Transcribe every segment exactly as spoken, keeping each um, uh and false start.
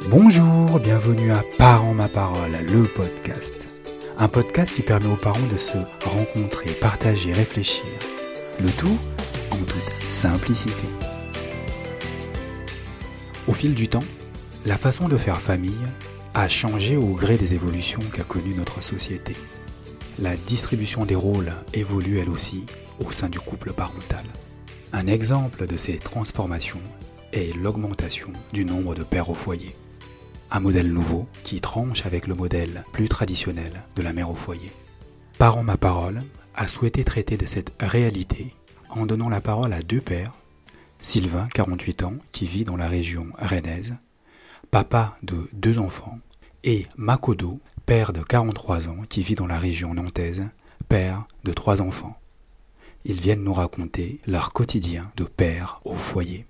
Bonjour, bienvenue à Parents ma parole, le podcast. Un podcast qui permet aux parents de se rencontrer, partager, réfléchir. Le tout en toute simplicité. Au fil du temps, la façon de faire famille a changé au gré des évolutions qu'a connues notre société. La distribution des rôles évolue elle aussi au sein du couple parental. Un exemple de ces transformations est l'augmentation du nombre de pères au foyer. Un modèle nouveau qui tranche avec le modèle plus traditionnel de la mère au foyer. Parents ma parole a souhaité traiter de cette réalité en donnant la parole à deux pères, Sylvain, quarante-huit ans, qui vit dans la région rennaise, papa de deux enfants, et Makodo, père de quarante-trois ans, qui vit dans la région nantaise, père de trois enfants. Ils viennent nous raconter leur quotidien de père au foyer.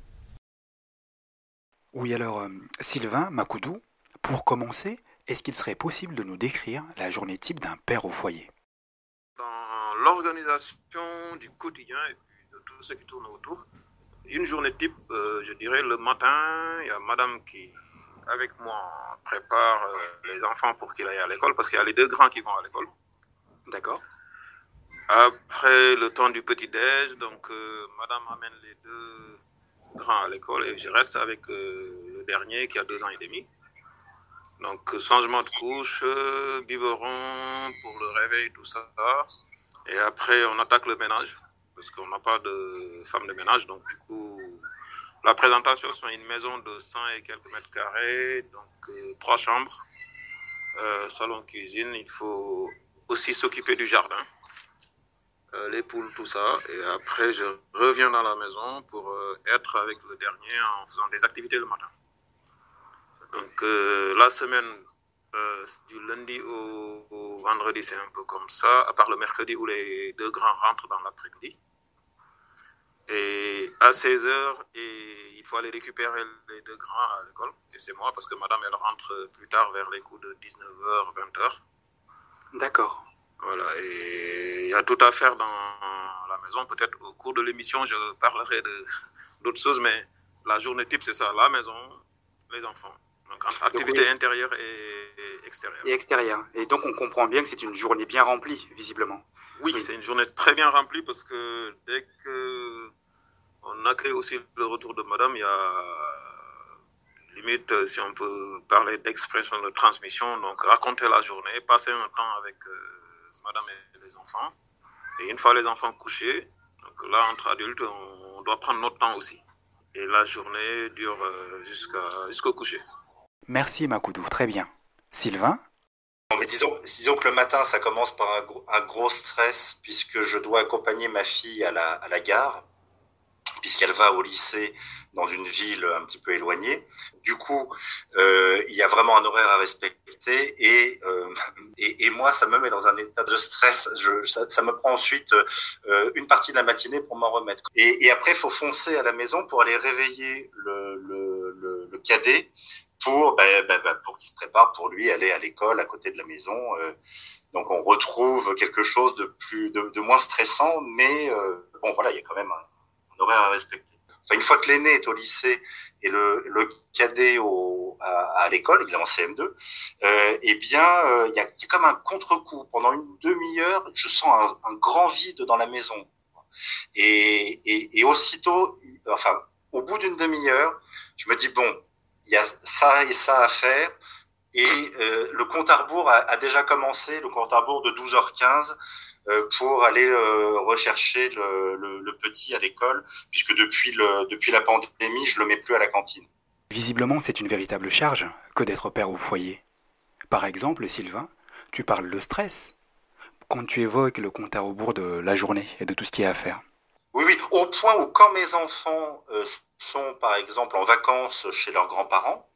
Oui, alors, euh, Sylvain, Makoudou, pour commencer, est-ce qu'il serait possible de nous décrire la journée type d'un père au foyer? Dans l'organisation du quotidien et puis de tout ce qui tourne autour, une journée type, euh, je dirais le matin, il y a madame qui, avec moi, prépare euh, les enfants pour qu'ils aillent à l'école, parce qu'il y a les deux grands qui vont à l'école. D'accord. Après le temps du petit-déj, donc euh, madame amène les deux grands à l'école et je reste avec euh, le dernier qui a deux ans et demi. Donc changement de couche, euh, biberon pour le réveil, tout ça. Et après on attaque le ménage, parce qu'on n'a pas de femme de ménage. Donc du coup, la présentation c'est une maison de cent et quelques mètres carrés, donc euh, trois chambres, euh, salon, cuisine. Il faut aussi s'occuper du jardin. Les poules, tout ça, et après je reviens dans la maison pour euh, être avec le dernier en faisant des activités le matin. Donc euh, la semaine euh, du lundi au, au vendredi c'est un peu comme ça, à part le mercredi où les deux grands rentrent dans l'après-midi. Et à seize heures, et il faut aller récupérer les deux grands à l'école, et c'est moi parce que madame elle rentre plus tard vers les coups de dix-neuf heures, vingt heures. D'accord. Voilà, et il y a tout à faire dans la maison. Peut-être au cours de l'émission, je parlerai de, d'autres choses, mais la journée type, c'est ça, la maison, les enfants. Donc, entre activité oui. intérieure et, et extérieure. Et extérieur. Et donc on comprend bien que c'est une journée bien remplie, visiblement. Oui, oui, c'est une journée très bien remplie parce que dès que on accueille aussi le retour de madame, il y a limite, si on peut parler d'expression de transmission, donc raconter la journée, passer un temps avec euh, madame et les enfants. Et une fois les enfants couchés, donc là, entre adultes, on doit prendre notre temps aussi. Et la journée dure euh, jusqu'à, jusqu'au coucher. Merci Makoudou, très bien. Sylvain? Non, mais disons, disons que le matin, ça commence par un gros, un gros stress, puisque je dois accompagner ma fille à la, à la gare, puisqu'elle va au lycée dans une ville un petit peu éloignée. Du coup, euh, il y a vraiment un horaire à respecter et, euh, et, et moi, ça me met dans un état de stress. Je, ça, ça me prend ensuite euh, une partie de la matinée pour m'en remettre. Et, et après, il faut foncer à la maison pour aller réveiller le, le, le, le cadet pour, ben, ben, ben, pour qu'il se prépare pour lui aller à l'école à côté de la maison. Euh, donc, on retrouve quelque chose de plus, de, de moins stressant, mais euh, bon, voilà, il y a quand même un horaire à respecter. Enfin, une fois que l'aîné est au lycée et le, le cadet au, à, à l'école, il est en C M deux, euh, eh bien, euh, il y a, y a comme un contre-coup. Pendant une demi-heure, je sens un, un grand vide dans la maison. Et, et, et aussitôt, enfin, au bout d'une demi-heure, je me dis, bon, il y a ça et ça à faire. Et euh, le compte à rebours a, a déjà commencé, le compte à rebours de douze heures quinze, euh, pour aller euh, rechercher le, le, le petit à l'école, puisque depuis, le, depuis la pandémie, je le mets plus à la cantine. Visiblement, c'est une véritable charge que d'être père au foyer. Par exemple, Sylvain, tu parles de stress quand tu évoques le compte à rebours de la journée et de tout ce qu'il y a à faire. Oui, oui, au point où quand mes enfants euh, sont, par exemple, en vacances chez leurs grands-parents,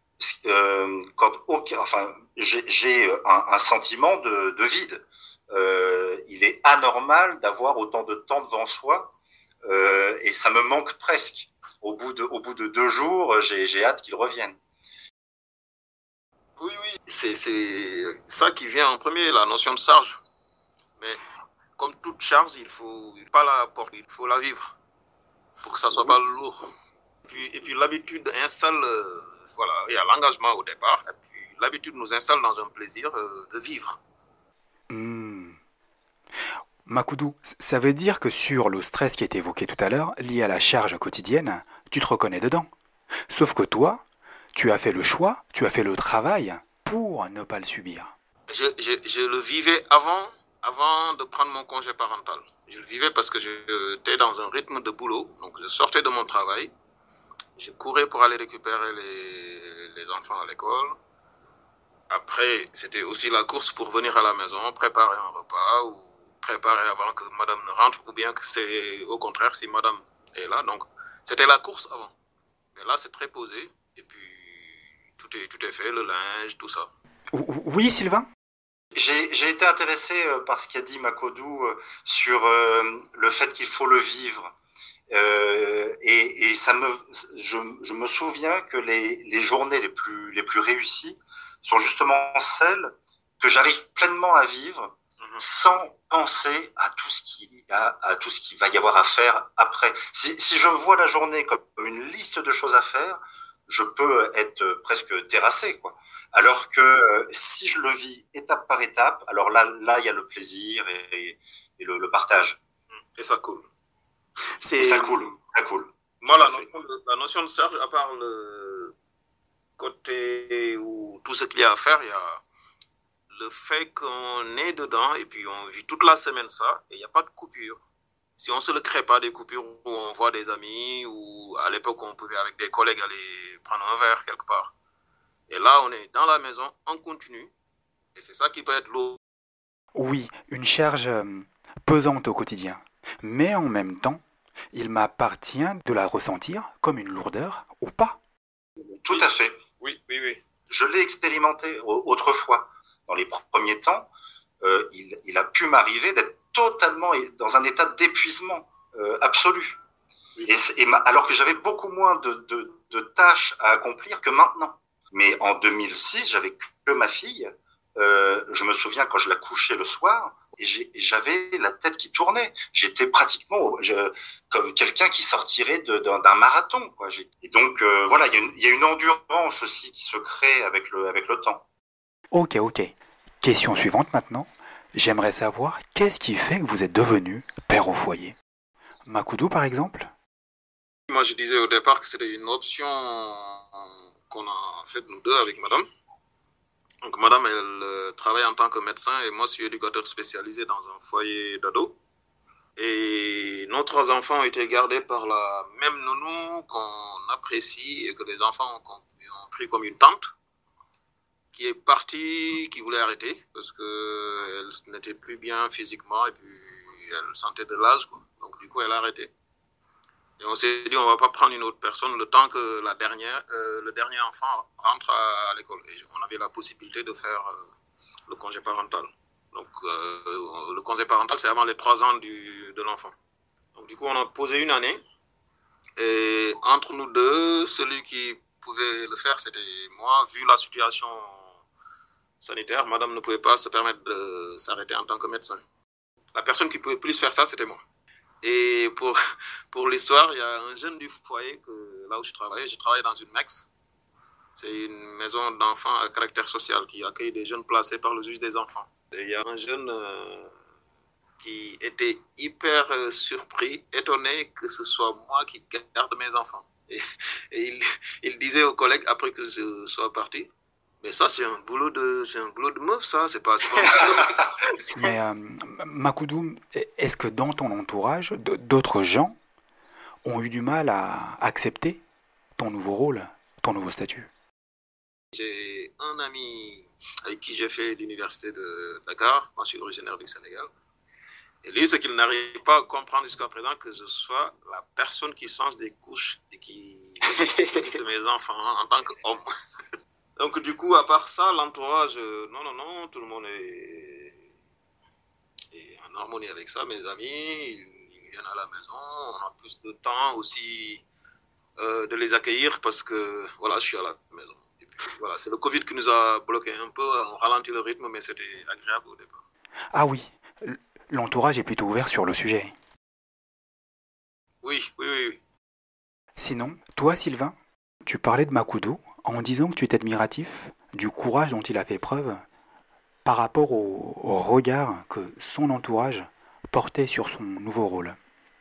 euh, quand, okay, enfin, j'ai, j'ai un, un sentiment de, de vide. Euh, il est anormal d'avoir autant de temps devant soi euh, et ça me manque presque. Au bout de, au bout de deux jours, j'ai, j'ai hâte qu'ils reviennent. Oui, oui, c'est, c'est ça qui vient en premier, la notion de charge. Mais comme toute charge, il faut pas la porter, il faut la vivre pour que ça soit pas lourd. Et puis, et puis l'habitude installe euh, voilà, il y a l'engagement au départ, et puis l'habitude nous installe dans un plaisir euh, de vivre. Hmm. Makoudou, ça veut dire que sur le stress qui a été évoqué tout à l'heure, lié à la charge quotidienne, tu te reconnais dedans. Sauf que toi, tu as fait le choix, tu as fait le travail pour ne pas le subir. Je, je, je le vivais avant, avant de prendre mon congé parental. Je le vivais parce que j'étais dans un rythme de boulot. Donc je sortais de mon travail, je courais pour aller récupérer les, les enfants à l'école. Après, c'était aussi la course pour venir à la maison, préparer un repas ou préparer avant que madame ne rentre, ou bien que c'est au contraire si madame est là. Donc c'était la course avant. Mais là, c'est très posé. Et puis, tout est, tout est fait, le linge, tout ça. Oui, Sylvain? J'ai, j'ai été intéressé euh, par ce qu'a dit Makoudou euh, sur euh, le fait qu'il faut le vivre. Euh, et, et ça me, je, je me souviens que les, les journées les plus, les plus réussies sont justement celles que j'arrive pleinement à vivre mm-hmm. sans penser à tout ce qui, à, à tout ce qu'il va y avoir à faire après. Si, si je vois la journée comme une liste de choses à faire, je peux être presque terrassé, quoi. Alors que euh, si je le vis étape par étape, alors là, là, il y a le plaisir et, et le, le partage. Et ça coule. C'est et ça coule, ça coule. Moi, la notion, de, la notion de charge, à part le côté où tout ce qu'il y a à faire, il y a le fait qu'on est dedans et puis on vit toute la semaine ça et il n'y a pas de coupure. Si on ne se le crée pas des coupures où on voit des amis ou à l'époque on pouvait avec des collègues aller prendre un verre quelque part. Et là, on est dans la maison, en continu, et c'est ça qui peut être lourd. Oui, une charge euh, pesante au quotidien. Mais en même temps, il m'appartient de la ressentir comme une lourdeur ou pas. Tout à fait. Oui, oui, oui. Je l'ai expérimenté autrefois. Dans les premiers temps, euh, il, il a pu m'arriver d'être totalement dans un état d'épuisement euh, absolu. Oui. Et, et ma, alors que j'avais beaucoup moins de, de, de tâches à accomplir que maintenant. Mais en deux mille six, j'avais que ma fille. Euh, je me souviens quand je la couchais le soir, et, j'ai, et j'avais la tête qui tournait. J'étais pratiquement je, comme quelqu'un qui sortirait de, d'un, d'un marathon, quoi. J'ai, et donc euh, voilà, il y, a une, il y a une endurance aussi qui se crée avec le, avec le temps. Ok, ok. Question suivante maintenant. J'aimerais savoir qu'est-ce qui fait que vous êtes devenu père au foyer. Makoudou, par exemple? Moi, je disais au départ que c'était une option qu'on a faite nous deux avec madame. Donc, madame, elle euh, travaille en tant que médecin et moi, je suis éducateur spécialisé dans un foyer d'ado. Et nos trois enfants ont été gardés par la même nounou qu'on apprécie et que les enfants ont, ont pris comme une tante, qui est partie, qui voulait arrêter parce qu'elle n'était plus bien physiquement et puis elle sentait de l'âge, quoi. Donc, du coup, elle a arrêté. Et on s'est dit, on va pas prendre une autre personne le temps que la dernière, euh, le dernier enfant rentre à, à l'école. Et on avait la possibilité de faire euh, le congé parental. Donc, euh, le congé parental, c'est avant les trois ans du, de l'enfant. Donc, du coup, on a posé une année. Et entre nous deux, celui qui pouvait le faire, c'était moi. Vu la situation sanitaire, madame ne pouvait pas se permettre de s'arrêter en tant que médecin. La personne qui pouvait plus faire ça, c'était moi. Et pour, pour l'histoire, il y a un jeune du foyer, que, là où je travaille, je travaille dans une M E X. C'est une maison d'enfants à caractère social qui accueille des jeunes placés par le juge des enfants. Et il y a un jeune euh, qui était hyper euh, surpris, étonné que ce soit moi qui garde mes enfants. Et, et il, il disait aux collègues, après que je sois parti, mais ça, c'est un boulot de, c'est un boulot de meuf, ça, c'est pas, c'est pas Mais, euh, Makoudou, est-ce que dans ton entourage, d'autres gens ont eu du mal à accepter ton nouveau rôle, ton nouveau statut? J'ai un ami avec qui j'ai fait l'université de Dakar, moi je suis originaire du Sénégal. Et lui, c'est qu'il n'arrive pas à comprendre jusqu'à présent que je sois la personne qui change des couches et qui de mes enfants en tant qu'homme. Donc, du coup, à part ça, l'entourage, euh, non, non, non, tout le monde est, est en harmonie avec ça. Mes amis, ils, ils viennent à la maison, on a plus de temps aussi euh, de les accueillir parce que, voilà, je suis à la maison. Et puis, voilà, c'est le Covid qui nous a bloqué un peu, on ralentit le rythme, mais c'était agréable au départ. Ah oui, l'entourage est plutôt ouvert sur le sujet. Oui, oui, oui. oui. Sinon, toi, Sylvain, tu parlais de Makoudou en disant que tu es admiratif du courage dont il a fait preuve par rapport au, au regard que son entourage portait sur son nouveau rôle.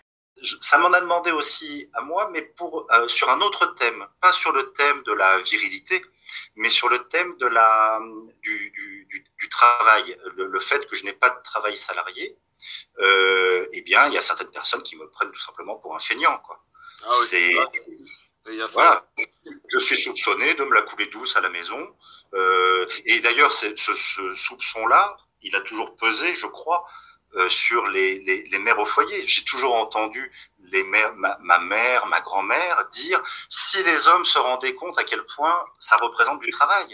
Ça m'en a demandé aussi à moi, mais pour, euh, sur un autre thème, pas sur le thème de la virilité, mais sur le thème de la, du, du, du, du travail, le, le fait que je n'ai pas de travail salarié. Euh, eh bien, il y a certaines personnes qui me prennent tout simplement pour un feignant, quoi. Ah oui, c'est il y a voilà. Je suis soupçonné de me la couler douce à la maison. Euh, et d'ailleurs, ce, ce soupçon-là, il a toujours pesé, je crois, euh, sur les, les, les mères au foyer. J'ai toujours entendu les mères, ma, ma mère, ma grand-mère dire si les hommes se rendaient compte à quel point ça représente du travail.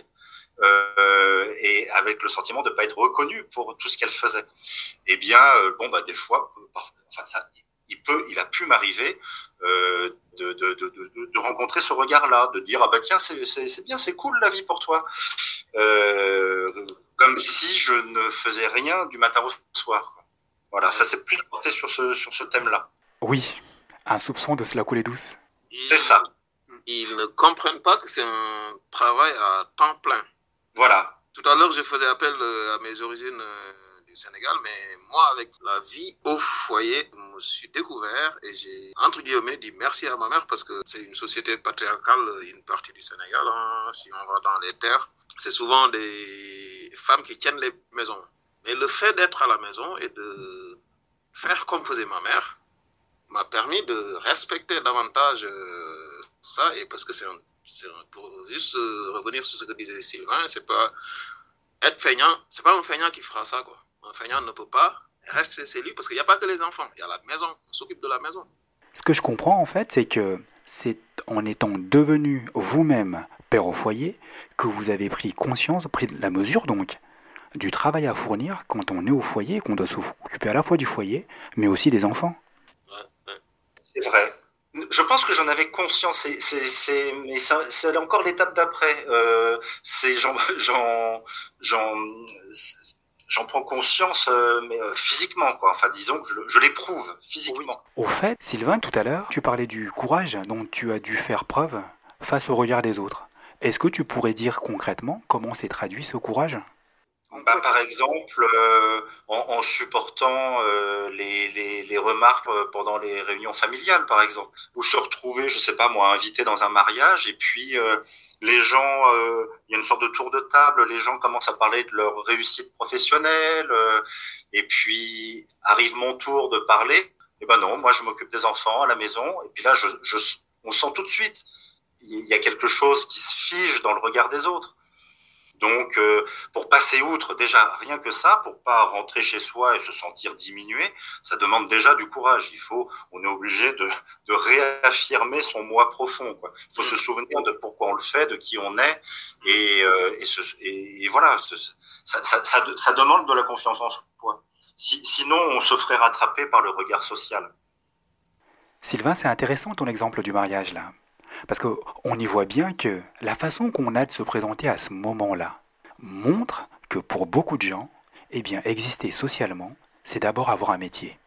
Euh, et avec le sentiment de ne pas être reconnu pour tout ce qu'elle faisait. Eh bien, euh, bon, bah, des fois, enfin, ça, il peut, il a pu m'arriver euh, de, de, de, de, de rencontrer ce regard-là, de dire ah bah tiens, c'est, c'est, c'est bien, c'est cool la vie pour toi, euh, comme si je ne faisais rien du matin au soir. Quoi. Voilà, ça s'est plus porté sur ce, sur ce thème-là. Oui, un soupçon de se la couler douce. C'est ça. Ils ne comprennent pas que c'est un travail à temps plein. Voilà. Tout à l'heure, je faisais appel à mes origines du Sénégal, mais moi, avec la vie au foyer, je me suis découvert et j'ai, entre guillemets, dit merci à ma mère parce que c'est une société patriarcale, une partie du Sénégal. Hein, si on va dans les terres, c'est souvent des femmes qui tiennent les maisons. Mais le fait d'être à la maison et de faire comme faisait ma mère m'a permis de respecter davantage euh, ça, et parce que c'est un C'est pour juste revenir sur ce que disait Sylvain, c'est pas être feignant, c'est pas un feignant qui fera ça, quoi. Un feignant ne peut pas rester chez lui parce qu'il n'y a pas que les enfants, il y a la maison, on s'occupe de la maison. Ce que je comprends en fait, c'est que c'est en étant devenu vous-même père au foyer que vous avez pris conscience, pris la mesure donc du travail à fournir quand on est au foyer et qu'on doit s'occuper à la fois du foyer mais aussi des enfants. Ouais, ouais. C'est vrai. Je pense que j'en avais conscience, c'est, c'est, c'est, mais ça, c'est encore l'étape d'après. Euh, c'est, j'en, j'en, j'en, j'en prends conscience, euh, mais euh, physiquement, quoi. Enfin, disons que je, je l'éprouve physiquement. Au fait, Sylvain, tout à l'heure, tu parlais du courage dont tu as dû faire preuve face au regard des autres. Est-ce que tu pourrais dire concrètement comment s'est traduit ce courage ? Bah, par exemple, euh, en, en supportant euh, les, les, les remarques pendant les réunions familiales, par exemple, ou se retrouver, je sais pas moi, invité dans un mariage, et puis euh, les gens, il euh, y a une sorte de tour de table, les gens commencent à parler de leur réussite professionnelle, euh, et puis arrive mon tour de parler, et ben non, moi je m'occupe des enfants à la maison, et puis là, je, je, on sent tout de suite, il y a quelque chose qui se fige dans le regard des autres. Donc, euh, pour passer outre, déjà, rien que ça, pour pas rentrer chez soi et se sentir diminué, ça demande déjà du courage. Il faut, on est obligé de, de réaffirmer son moi profond, quoi. Il faut se souvenir de pourquoi on le fait, de qui on est, et, euh, et, ce, et, et voilà, ça, ça, ça, ça demande de la confiance en soi. Si, sinon, on se ferait rattraper par le regard social. Sylvain, c'est intéressant ton exemple du mariage, là. Parce qu'on y voit bien que la façon qu'on a de se présenter à ce moment-là montre que pour beaucoup de gens, eh bien, exister socialement, c'est d'abord avoir un métier.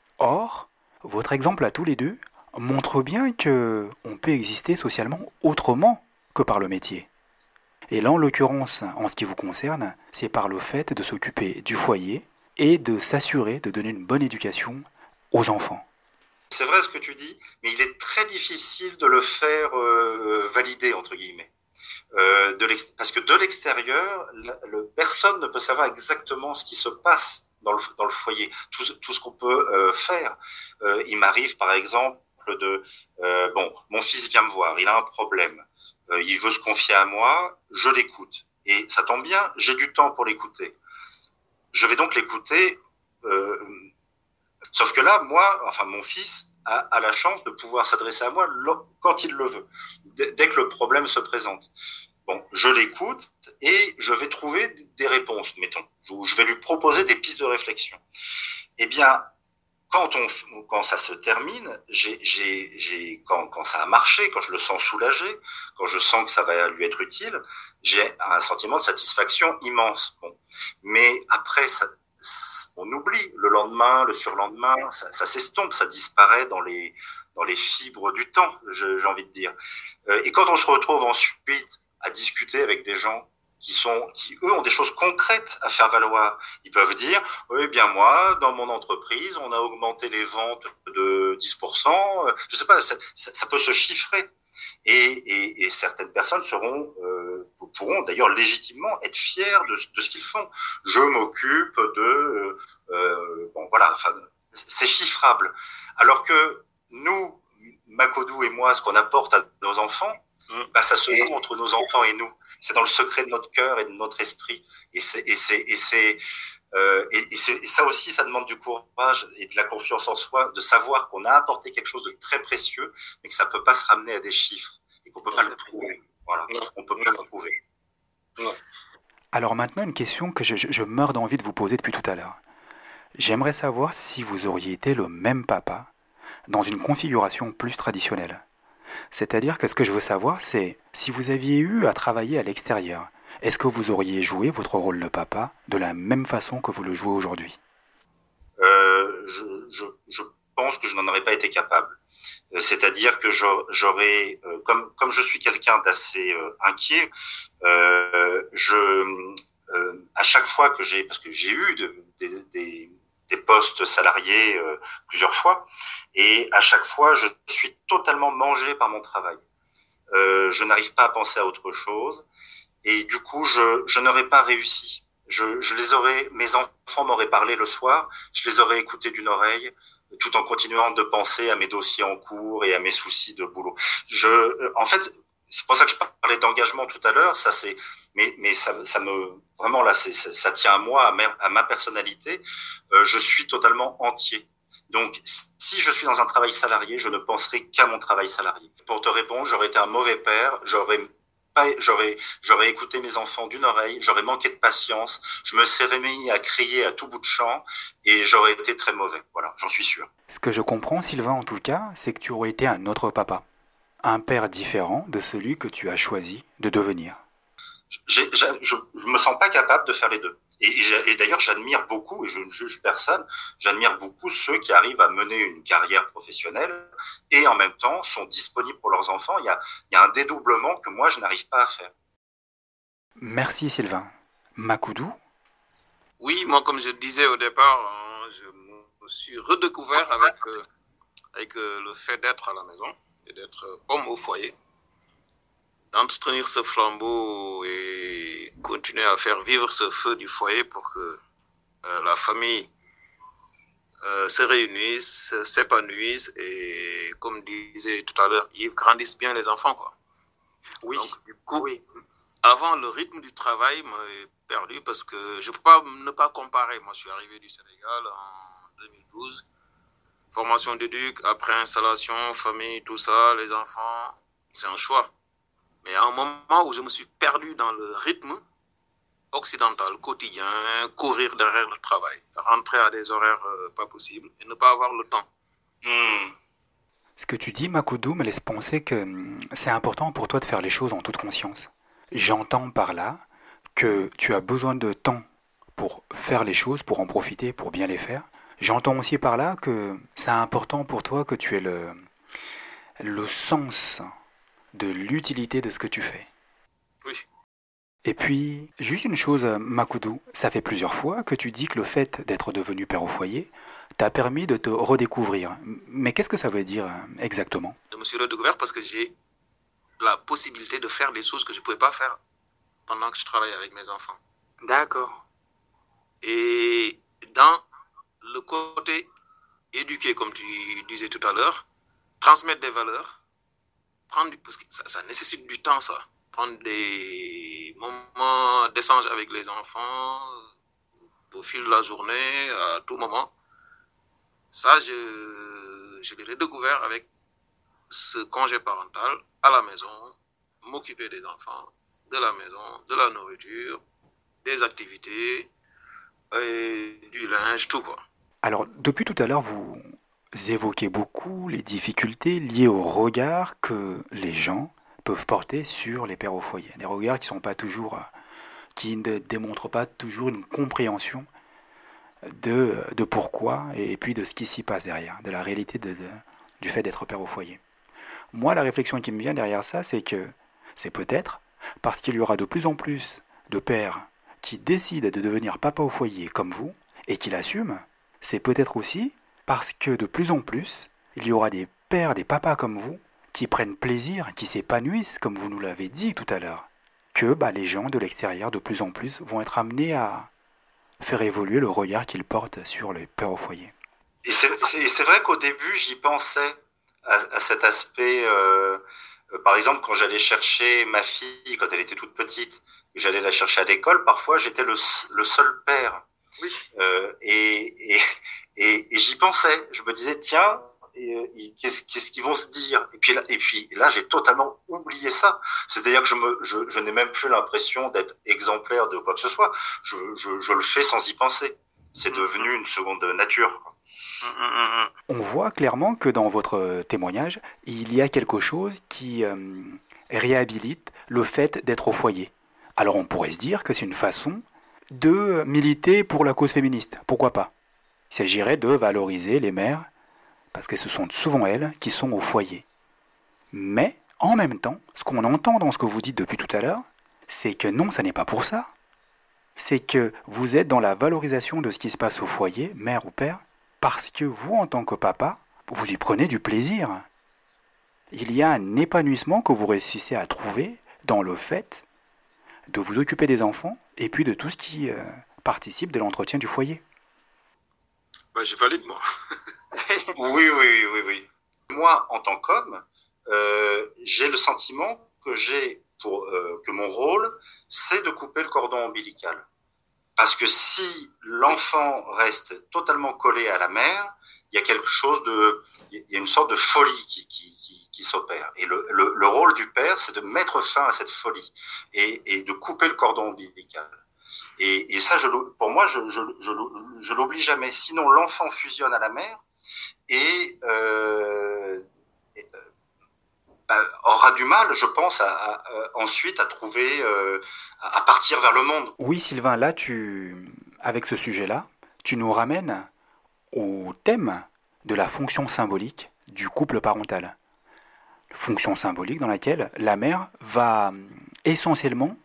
Or, votre exemple à tous les deux montre bien qu'on peut exister socialement autrement que par le métier. Et là, en l'occurrence, en ce qui vous concerne, c'est par le fait de s'occuper du foyer et de s'assurer de donner une bonne éducation aux enfants. C'est vrai ce que tu dis, mais il est très difficile de le faire euh, valider, entre guillemets. Euh, de parce que de l'extérieur, le, le, personne ne peut savoir exactement ce qui se passe dans le, dans le foyer, tout, tout ce qu'on peut euh, faire. Euh, il m'arrive, par exemple, de... Euh, bon, mon fils vient me voir, il a un problème. Euh, il veut se confier à moi, je l'écoute. Et ça tombe bien, j'ai du temps pour l'écouter. Je vais donc l'écouter... Euh, Sauf que là, moi, enfin mon fils a, a la chance de pouvoir s'adresser à moi quand il le veut, dès, dès que le problème se présente. Bon, je l'écoute et je vais trouver des réponses, mettons. Je vais lui proposer des pistes de réflexion. Eh bien, quand on, quand ça se termine, j'ai, j'ai, j'ai, quand, quand ça a marché, quand je le sens soulagé, quand je sens que ça va lui être utile, j'ai un sentiment de satisfaction immense. Bon, mais après ça. On oublie le lendemain, le surlendemain, ça, ça s'estompe, ça disparaît dans les dans les fibres du temps, je, j'ai envie de dire. Euh, et quand on se retrouve ensuite à discuter avec des gens qui sont, qui eux ont des choses concrètes à faire valoir. Ils peuvent dire, oui, bien moi, dans mon entreprise, on a augmenté les ventes de dix pour cent. Je sais pas, ça, ça, ça peut se chiffrer. Et, et, et certaines personnes seront, euh, pourront d'ailleurs légitimement être fiers de, de ce qu'ils font. Je m'occupe de, euh, bon voilà, enfin, c'est chiffrable. Alors que nous, Macodou et moi, ce qu'on apporte à nos enfants, bah, ça se joue entre nos enfants et nous. C'est dans le secret de notre cœur et de notre esprit. Et c'est, et c'est, et c'est, euh, et, et, c'est, et ça aussi, ça demande du courage et de la confiance en soi, de savoir qu'on a apporté quelque chose de très précieux, mais que ça peut pas se ramener à des chiffres et qu'on peut pas le prouver. Voilà, on peut pas le prouver. Alors maintenant, une question que je, je, je meurs d'envie de vous poser depuis tout à l'heure. J'aimerais savoir si vous auriez été le même papa dans une configuration plus traditionnelle. C'est-à-dire que ce que je veux savoir, c'est si vous aviez eu à travailler à l'extérieur, est-ce que vous auriez joué votre rôle de papa de la même façon que vous le jouez aujourd'hui ? euh, je, je, je pense que je n'en aurais pas été capable. C'est-à-dire que j'aurais, comme, comme je suis quelqu'un d'assez euh, inquiet, euh, je, euh, à chaque fois que j'ai, parce que j'ai eu de, des, des, des postes salariés euh, plusieurs fois, et à chaque fois, je suis totalement mangé par mon travail. Euh, je n'arrive pas à penser à autre chose, et du coup, je, je n'aurais pas réussi. Je, je les aurais, mes enfants m'auraient parlé le soir, je les aurais écoutés d'une oreille, tout en continuant de penser à mes dossiers en cours et à mes soucis de boulot. Je, en fait, c'est pour ça que je parlais d'engagement tout à l'heure. Ça, c'est, mais, mais ça, ça me, vraiment là, c'est, ça, ça tient à moi, à ma, à ma personnalité. Euh, je suis totalement entier. Donc, si je suis dans un travail salarié, je ne penserai qu'à mon travail salarié. Pour te répondre, j'aurais été un mauvais père. J'aurais pas, j'aurais, j'aurais écouté mes enfants d'une oreille, j'aurais manqué de patience, je me serais mis à crier à tout bout de champ et j'aurais été très mauvais. Voilà, j'en suis sûr. Ce que je comprends, Sylvain, en tout cas, c'est que tu aurais été un autre papa. Un père différent de celui que tu as choisi de devenir. J'ai, j'ai, je ne me sens pas capable de faire les deux. Et, et, et d'ailleurs, j'admire beaucoup, et je ne juge personne, j'admire beaucoup ceux qui arrivent à mener une carrière professionnelle et en même temps sont disponibles pour leurs enfants. Il y a, il y a un dédoublement que moi, je n'arrive pas à faire. Merci Sylvain. Macodou ? Oui, moi, comme je disais au départ, je me suis redécouvert avec, euh, avec euh, le fait d'être à la maison et d'être homme au foyer, d'entretenir ce flambeau et continuer à faire vivre ce feu du foyer pour que euh, la famille euh, se réunisse, s'épanouisse et, comme disait tout à l'heure, ils grandissent bien les enfants, quoi. Oui. Donc, du coup, oui. Avant, le rythme du travail m'a perdu parce que je ne peux pas ne pas comparer. Moi, je suis arrivé du Sénégal en deux mille douze, formation d'éduc, après installation, famille, tout ça, les enfants, c'est un choix. Mais à un moment où je me suis perdu dans le rythme occidental, quotidien, courir derrière le travail, rentrer à des horaires euh, pas possibles et ne pas avoir le temps. Mmh. Ce que tu dis, Macodou, me laisse penser que hum, c'est important pour toi de faire les choses en toute conscience. J'entends par là que tu as besoin de temps pour faire les choses, pour en profiter, pour bien les faire. J'entends aussi par là que c'est important pour toi que tu aies le, le sens de l'utilité de ce que tu fais. Oui. Et puis, juste une chose, Macodou, ça fait plusieurs fois que tu dis que le fait d'être devenu père au foyer t'a permis de te redécouvrir. Mais qu'est-ce que ça veut dire exactement ? Je me suis redécouvert parce que j'ai la possibilité de faire des choses que je ne pouvais pas faire pendant que je travaillais avec mes enfants. D'accord. Et dans le côté éduquer, comme tu disais tout à l'heure, transmettre des valeurs, prendre du, parce que ça, ça nécessite du temps, ça. Prendre des moments d'échange avec les enfants au fil de la journée, à tout moment. Ça, je, je l'ai redécouvert avec ce congé parental à la maison, m'occuper des enfants, de la maison, de la nourriture, des activités, et du linge, tout quoi. Alors, depuis tout à l'heure, vous évoquez beaucoup les difficultés liées au regard que les gens peuvent porter sur les pères au foyer. Des regards qui sont pas toujours, qui ne démontrent pas toujours une compréhension de, de pourquoi et puis de ce qui s'y passe derrière, de la réalité de, de, du fait d'être père au foyer. Moi, la réflexion qui me vient derrière ça, c'est que c'est peut-être parce qu'il y aura de plus en plus de pères qui décident de devenir papa au foyer comme vous et qui l'assument, c'est peut-être aussi parce que de plus en plus, il y aura des pères, des papas comme vous qui prennent plaisir, qui s'épanouissent, comme vous nous l'avez dit tout à l'heure, que bah, les gens de l'extérieur, de plus en plus, vont être amenés à faire évoluer le regard qu'ils portent sur les pères au foyer. Et c'est, c'est, c'est vrai qu'au début, j'y pensais à, à cet aspect. Euh, euh, par exemple, quand j'allais chercher ma fille, quand elle était toute petite, j'allais la chercher à l'école, parfois j'étais le, le seul père. Oui. Euh, et, et, et, et j'y pensais. Je me disais, tiens, et, et, qu'est-ce, qu'est-ce qu'ils vont se dire? Et puis là, et puis là, j'ai totalement oublié ça. C'est-à-dire que je, me, je, je n'ai même plus l'impression d'être exemplaire de quoi que ce soit. Je, je, je le fais sans y penser. C'est devenu une seconde nature. On voit clairement que dans votre témoignage, il y a quelque chose qui euh, réhabilite le fait d'être au foyer. Alors on pourrait se dire que c'est une façon de militer pour la cause féministe. Pourquoi pas? Il s'agirait de valoriser les mères, parce que ce sont souvent elles qui sont au foyer. Mais, en même temps, ce qu'on entend dans ce que vous dites depuis tout à l'heure, c'est que non, ça n'est pas pour ça. C'est que vous êtes dans la valorisation de ce qui se passe au foyer, mère ou père, parce que vous, en tant que papa, vous y prenez du plaisir. Il y a un épanouissement que vous réussissez à trouver dans le fait de vous occuper des enfants et puis de tout ce qui euh, participe de l'entretien du foyer. Bah, je valide, moi. Oui, oui, oui, oui, oui. Moi, en tant qu'homme, euh, j'ai le sentiment que j'ai pour euh, que mon rôle, c'est de couper le cordon ombilical. Parce que si l'enfant reste totalement collé à la mère, il y a quelque chose de, il y a une sorte de folie qui, qui, qui, qui s'opère. Et le, le, le rôle du père, c'est de mettre fin à cette folie et, et de couper le cordon ombilical. Et, et ça, je, pour moi, je, je, je, je l'oublie jamais. Sinon, l'enfant fusionne à la mère et, euh, et euh, aura du mal, je pense, à, à, à, ensuite à trouver, euh, à partir vers le monde. Oui, Sylvain, là, tu, avec ce sujet-là, tu nous ramènes au thème de la fonction symbolique du couple parental. Fonction symbolique dans laquelle la mère va essentiellement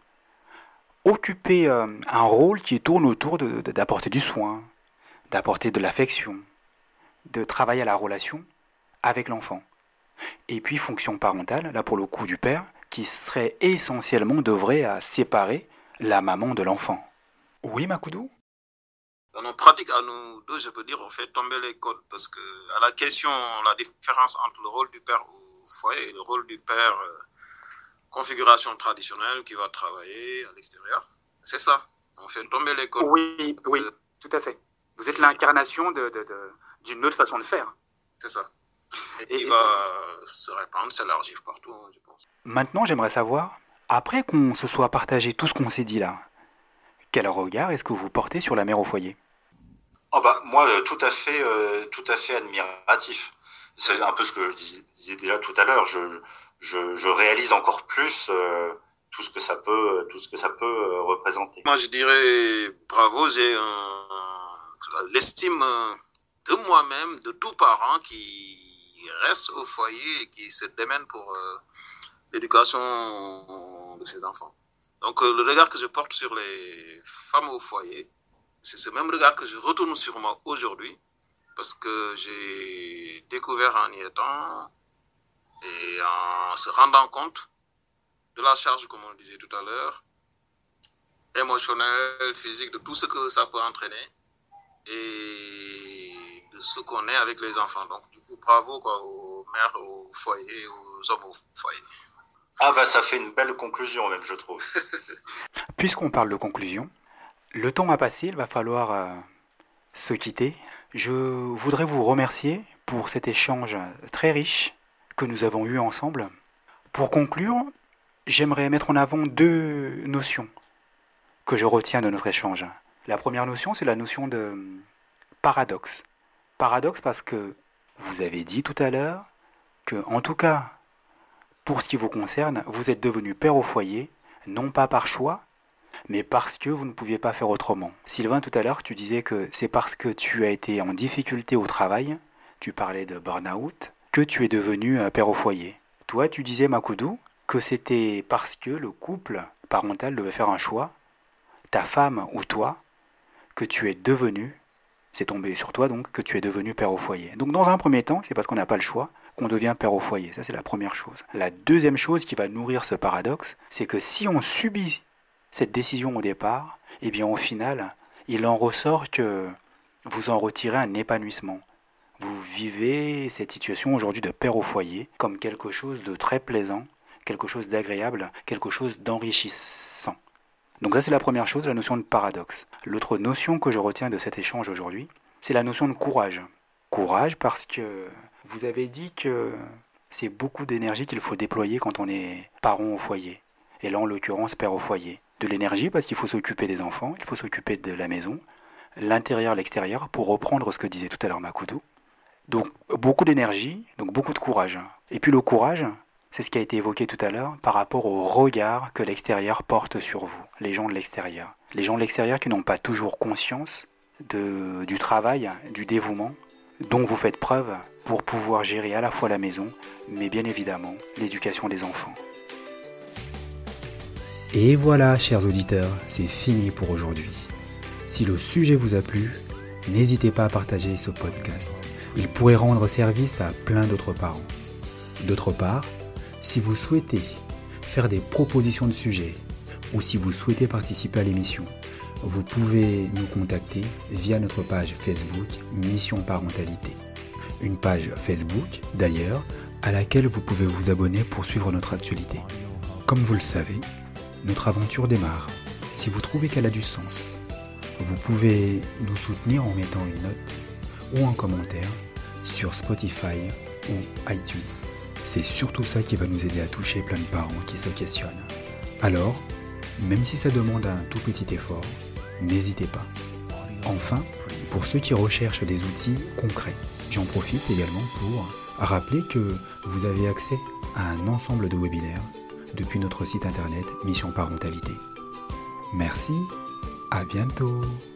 occuper euh, un rôle qui tourne autour de, de, d'apporter du soin, d'apporter de l'affection, de travailler à la relation avec l'enfant. Et puis fonction parentale, là pour le coup du père, qui serait essentiellement d'œuvrer à séparer la maman de l'enfant. Oui, Makoudou? Dans nos pratiques à nous deux, je peux dire, on fait tomber les codes parce que à la question, la différence entre le rôle du père au foyer et le rôle du père, euh, configuration traditionnelle qui va travailler à l'extérieur, c'est ça. On fait tomber les codes. Oui, oui, euh, tout à fait. Vous êtes l'incarnation de, de, de, d'une autre façon de faire. C'est ça. Et, et qui va se répandre, s'élargir partout, je pense. Maintenant, j'aimerais savoir, après qu'on se soit partagé tout ce qu'on s'est dit là, quel regard est-ce que vous portez sur la mère au foyer? Oh bah, moi, tout à fait, euh, tout à fait admiratif. C'est un peu ce que je disais déjà tout à l'heure. Je, je, je réalise encore plus euh, tout ce que ça peut, tout ce que ça peut euh, représenter. Moi, je dirais bravo. J'ai un, l'estime de moi-même, de tout parent qui reste au foyer et qui se démène pour euh, l'éducation de ses enfants. Donc, euh, le regard que je porte sur les femmes au foyer, c'est ce même regard que je retourne sur moi aujourd'hui, parce que j'ai découvert en y étant et en se rendant compte de la charge, comme on le disait tout à l'heure, émotionnelle, physique, de tout ce que ça peut entraîner et de ce qu'on est avec les enfants. Donc, du coup, bravo quoi, aux mères au foyer, aux hommes au foyer. Ah bah ça fait une belle conclusion même, je trouve. Puisqu'on parle de conclusion, le temps a passé, il va falloir euh, se quitter. Je voudrais vous remercier pour cet échange très riche que nous avons eu ensemble. Pour conclure, j'aimerais mettre en avant deux notions que je retiens de notre échange. La première notion, c'est la notion de paradoxe. Paradoxe parce que vous avez dit tout à l'heure que, en tout cas, pour ce qui vous concerne, vous êtes devenu père au foyer, non pas par choix, mais parce que vous ne pouviez pas faire autrement. Sylvain, tout à l'heure, tu disais que c'est parce que tu as été en difficulté au travail, tu parlais de burn-out, que tu es devenu père au foyer. Toi, tu disais, Makoudou, que c'était parce que le couple parental devait faire un choix, ta femme ou toi, que tu es devenu, c'est tombé sur toi donc, que tu es devenu père au foyer. Donc dans un premier temps, c'est parce qu'on n'a pas le choix qu'on devient père au foyer. Ça, c'est la première chose. La deuxième chose qui va nourrir ce paradoxe, c'est que si on subit cette décision au départ, eh bien au final, il en ressort que vous en retirez un épanouissement. Vous vivez cette situation aujourd'hui de père au foyer comme quelque chose de très plaisant, quelque chose d'agréable, quelque chose d'enrichissant. Donc ça, c'est la première chose, la notion de paradoxe. L'autre notion que je retiens de cet échange aujourd'hui, c'est la notion de courage. Courage parce que vous avez dit que c'est beaucoup d'énergie qu'il faut déployer quand on est parent au foyer. Et là, en l'occurrence, père au foyer. De l'énergie parce qu'il faut s'occuper des enfants, il faut s'occuper de la maison, l'intérieur, l'extérieur, pour reprendre ce que disait tout à l'heure Makoudou. Donc beaucoup d'énergie, donc beaucoup de courage. Et puis le courage, c'est ce qui a été évoqué tout à l'heure par rapport au regard que l'extérieur porte sur vous, les gens de l'extérieur. Les gens de l'extérieur qui n'ont pas toujours conscience de, du travail, du dévouement dont vous faites preuve pour pouvoir gérer à la fois la maison, mais bien évidemment l'éducation des enfants. Et voilà, chers auditeurs, c'est fini pour aujourd'hui. Si le sujet vous a plu, n'hésitez pas à partager ce podcast. Il pourrait rendre service à plein d'autres parents. D'autre part, si vous souhaitez faire des propositions de sujets ou si vous souhaitez participer à l'émission, vous pouvez nous contacter via notre page Facebook Mission Parentalité. Une page Facebook, d'ailleurs, à laquelle vous pouvez vous abonner pour suivre notre actualité. Comme vous le savez, notre aventure démarre. Si vous trouvez qu'elle a du sens, vous pouvez nous soutenir en mettant une note ou un commentaire sur Spotify ou iTunes. C'est surtout ça qui va nous aider à toucher plein de parents qui se questionnent. Alors, même si ça demande un tout petit effort, n'hésitez pas. Enfin, pour ceux qui recherchent des outils concrets, j'en profite également pour rappeler que vous avez accès à un ensemble de webinaires depuis notre site internet Mission Parentalité. Merci, à bientôt.